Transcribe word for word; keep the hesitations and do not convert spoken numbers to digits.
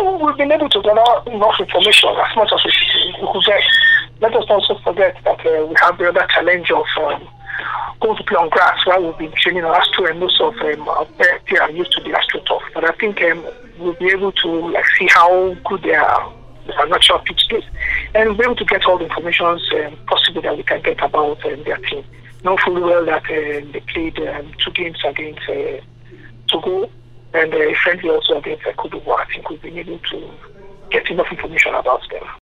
well, we've been able to gather enough information as much as we we could get. Let us also forget that uh, we have the other challenge of um, going to play on grass while we'll be training on Astro, and most of um, our players are used to the AstroTurf. But I think um, we'll be able to like see how good they are. Their natural pitch is, and we'll be able to get all the information um, possible that we can get about um, their team. Know fully well that uh, they played um, two games against uh, Togo and uh, friendly also against uh, Cote d'Ivoire. I think we've been able to get enough information about them.